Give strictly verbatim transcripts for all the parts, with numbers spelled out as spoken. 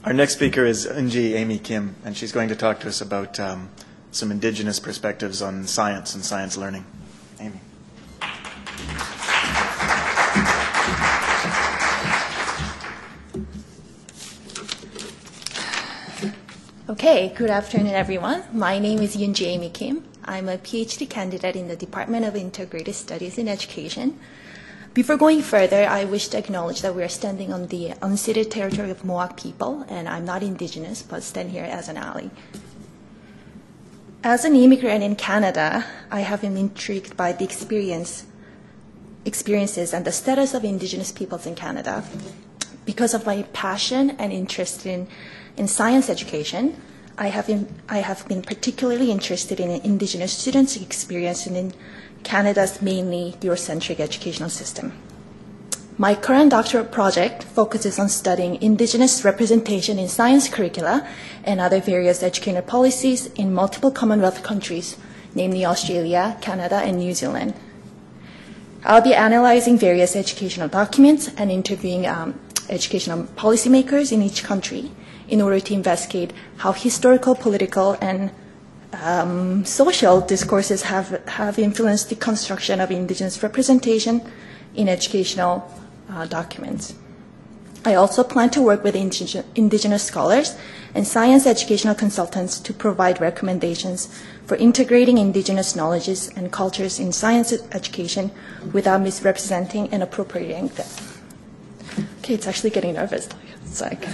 Our next speaker is Eunji Amy Kim, and she's going to talk to us about um, some indigenous perspectives on science and science learning. Amy. Okay, good afternoon, everyone. My name is Eunji Amy Kim. I'm a PhD candidate in the Department of Integrated Studies in Education. Before going further, I wish to acknowledge that we are standing on the unceded territory of Mohawk people, and I'm not Indigenous, but stand here as an ally. As an immigrant in Canada, I have been intrigued by the experience, experiences and the status of Indigenous peoples in Canada. Because of my passion and interest in, in science education, I have, been, I have been particularly interested in Indigenous students' experience in Canada's mainly Eurocentric educational system. My current doctoral project focuses on studying Indigenous representation in science curricula and other various educational policies in multiple Commonwealth countries, namely Australia, Canada, and New Zealand. I'll be analyzing various educational documents and interviewing um, educational policymakers in each country in order to investigate how historical, political, and Um, social discourses have, have influenced the construction of Indigenous representation in educational uh, documents. I also plan to work with indig Indigenous scholars and science educational consultants to provide recommendations for integrating Indigenous knowledges and cultures in science education without misrepresenting and appropriating them. Okay, it's actually getting nervous. It's like,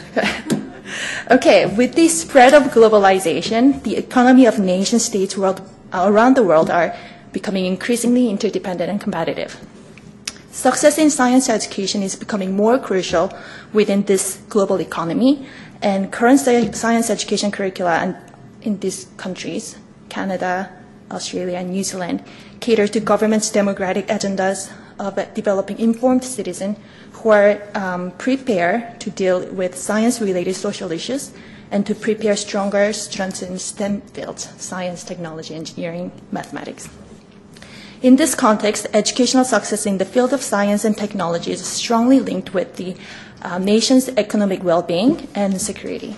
okay, with the spread of globalization, the economy of nation-states world, uh, around the world are becoming increasingly interdependent and competitive. Success in science education is becoming more crucial within this global economy, and current science education curricula in, in these countries, Canada, Australia, and New Zealand, cater to governments' democratic agendas of developing informed citizens who are um, prepared to deal with science-related social issues and to prepare stronger students in STEM fields, science, technology, engineering, mathematics. In this context, educational success in the field of science and technology is strongly linked with the uh, nation's economic well-being and security.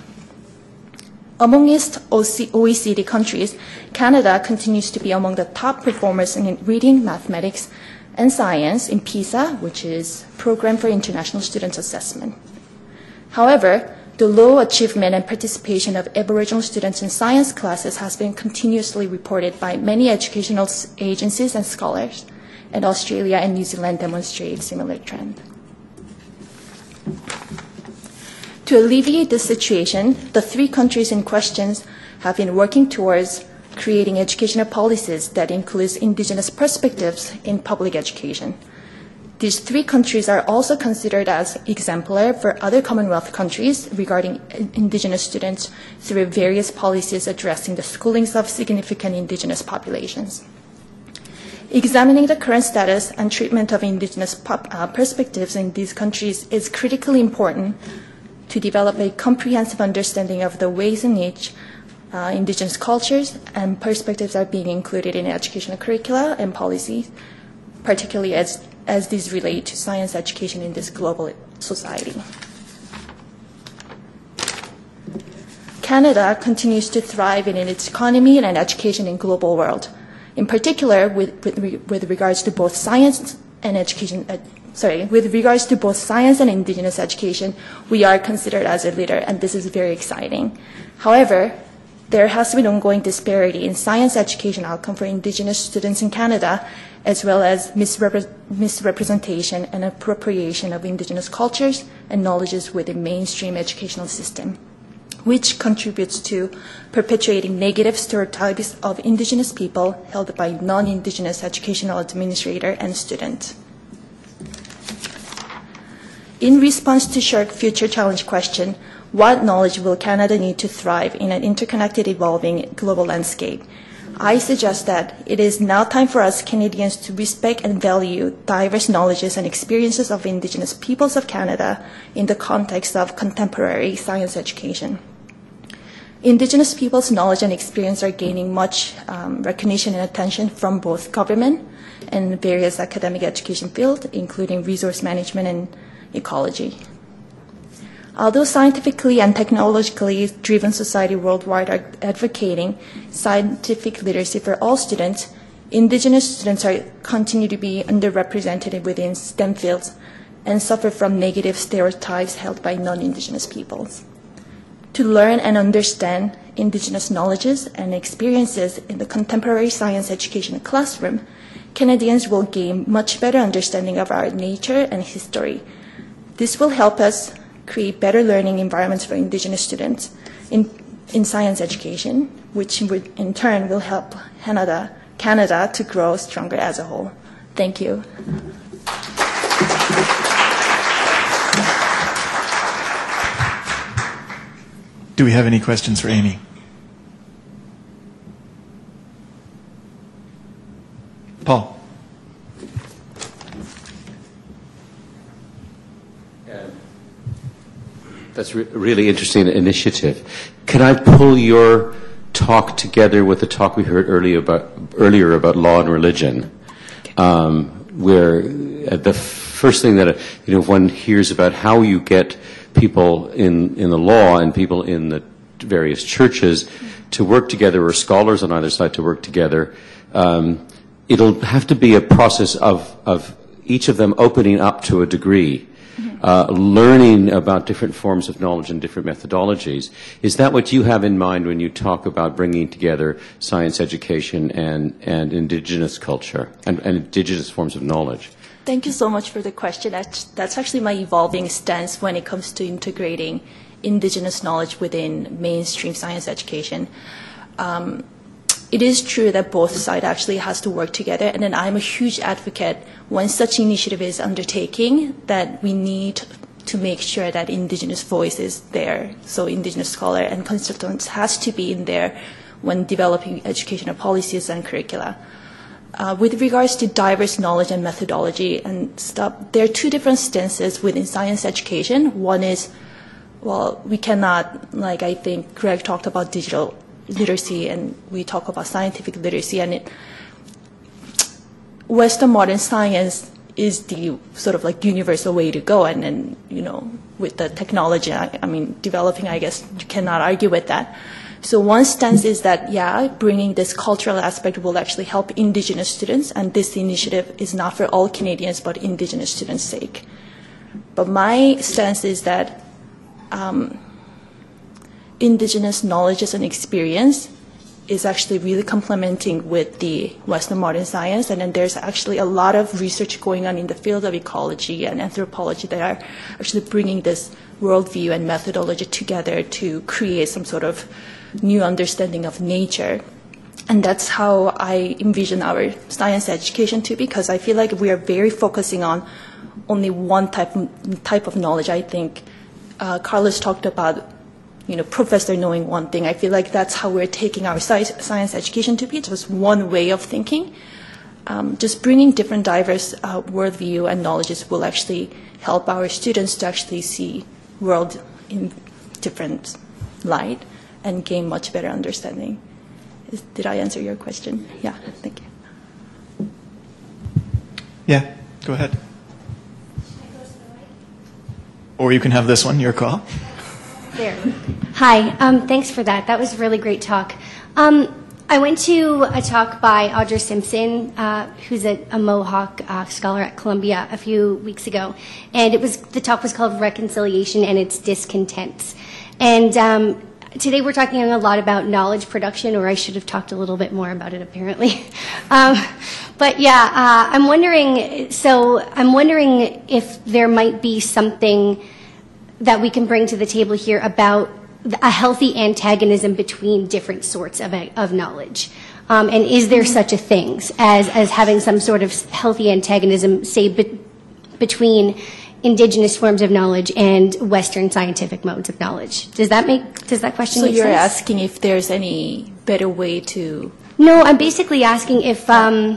Amongst O E C D countries, Canada continues to be among the top performers in reading, mathematics, and science in PISA, which is Program for International Students Assessment. However, the low achievement and participation of Aboriginal students in science classes has been continuously reported by many educational agencies and scholars, and Australia and New Zealand demonstrate a similar trend. To alleviate this situation, the three countries in question have been working towards creating educational policies that includes Indigenous perspectives in public education. These three countries are also considered as exemplar for other Commonwealth countries regarding Indigenous students through various policies addressing the schoolings of significant Indigenous populations. Examining the current status and treatment of Indigenous pop, uh, perspectives in these countries is critically important to develop a comprehensive understanding of the ways in which Uh, Indigenous cultures and perspectives are being included in educational curricula and policies, particularly as, as these relate to science education in this global society. Canada continues to thrive in its economy and education in global world. In particular, with, with, with regards to both science and education, uh, sorry, with regards to both science and Indigenous education, we are considered as a leader, and this is very exciting. However, there has been ongoing disparity in science education outcome for Indigenous students in Canada, as well as misrepre misrepresentation and appropriation of Indigenous cultures and knowledges within mainstream educational system, which contributes to perpetuating negative stereotypes of Indigenous people held by non-Indigenous educational administrator and student. In response to Shark Future Challenge question, what knowledge will Canada need to thrive in an interconnected, evolving global landscape? I suggest that it is now time for us Canadians to respect and value diverse knowledges and experiences of Indigenous peoples of Canada in the context of contemporary science education. Indigenous peoples' knowledge and experience are gaining much um, recognition and attention from both government and various academic education fields, including resource management and ecology. Although scientifically and technologically driven society worldwide are advocating scientific literacy for all students, indigenous students are continue to be underrepresented within STEM fields and suffer from negative stereotypes held by non-indigenous peoples. To learn and understand indigenous knowledges and experiences in the contemporary science education classroom, Canadians will gain much better understanding of our nature and history. This will help us create better learning environments for indigenous students in, in science education, which in turn will help Canada, Canada to grow stronger as a whole. Thank you. Do we have any questions for Amy? Paul. That's a re really interesting initiative. Can I pull your talk together with the talk we heard earlier about, earlier about law and religion, um, where uh, the first thing that uh, you know one hears about how you get people in in the law and people in the various churches to work together, or scholars on either side to work together. Um, it'll have to be a process of of each of them opening up to a degree. Uh, learning about different forms of knowledge and different methodologies. Is that what you have in mind when you talk about bringing together science education and, and indigenous culture and, and indigenous forms of knowledge? Thank you so much for the question. That's, that's actually my evolving stance when it comes to integrating indigenous knowledge within mainstream science education. Um, It is true that both sides actually has to work together, and then I'm a huge advocate when such initiative is undertaking that we need to make sure that indigenous voice is there. So indigenous scholar and consultants has to be in there when developing educational policies and curricula. Uh, with regards to diverse knowledge and methodology and stuff, there are two different stances within science education. One is, well, we cannot, like I think Greg talked about digital literacy, and we talk about scientific literacy, and it, Western modern science is the sort of like universal way to go, and then, you know, with the technology, I, I mean, developing, I guess you cannot argue with that. So one stance is that, yeah, bringing this cultural aspect will actually help indigenous students, and this initiative is not for all Canadians, but indigenous students' sake. But my stance is that um, indigenous knowledges and experience is actually really complementing with the Western modern science, and then there's actually a lot of research going on in the field of ecology and anthropology that are actually bringing this worldview and methodology together to create some sort of new understanding of nature. And that's how I envision our science education to be, because I feel like we are very focusing on only one type, type of knowledge. I think uh, Carlos talked about, you know, professor knowing one thing. I feel like that's how we're taking our science, science education to be. It's just one way of thinking. Um, just bringing different diverse uh, worldview and knowledges will actually help our students to actually see world in different light and gain much better understanding. Is, did I answer your question? Yeah, thank you. Yeah, go ahead. Or you can have this one, your call. There. Hi, um, thanks for that. That was a really great talk. Um, I went to a talk by Audra Simpson, uh, who's a, a Mohawk uh, scholar at Columbia, a few weeks ago, and it was the talk was called Reconciliation and Its Discontents. And um, today we're talking a lot about knowledge production, or I should have talked a little bit more about it, apparently. um, but yeah, uh, I'm wondering. So I'm wondering if there might be something that we can bring to the table here about a healthy antagonism between different sorts of, of knowledge. Um, and is there such a thing as, as having some sort of healthy antagonism, say, be, between indigenous forms of knowledge and Western scientific modes of knowledge? Does that make, does that question so make sense? So you're asking if there's any better way to... No, I'm basically asking if, um,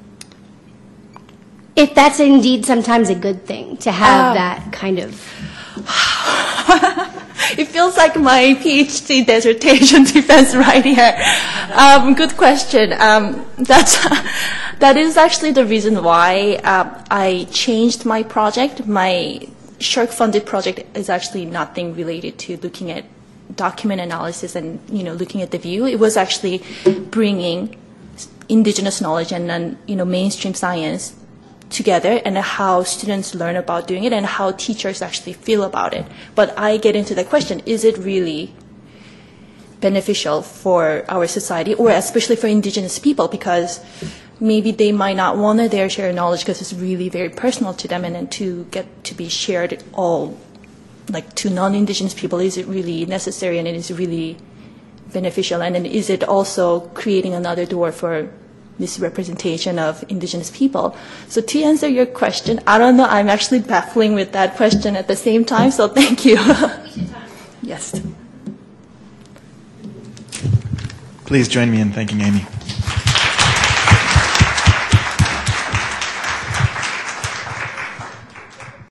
if that's indeed sometimes a good thing, to have uh, that kind of... It feels like my PhD dissertation defense right here. Um, good question. Um, that's that is actually the reason why uh, I changed my project. My Shark-funded project is actually nothing related to looking at document analysis and, you know, looking at the view. It was actually bringing indigenous knowledge and then, you know, mainstream science together, and how students learn about doing it and how teachers actually feel about it. But I get into the question, is it really beneficial for our society, or especially for indigenous people, because maybe they might not want to dare share knowledge because it's really very personal to them, and then to get to be shared all, like to non-indigenous people, is it really necessary and it is really beneficial? And then is it also creating another door for misrepresentation of indigenous people? So to answer your question, I don't know, I'm actually baffling with that question at the same time, so thank you. Yes. Please join me in thanking Amy.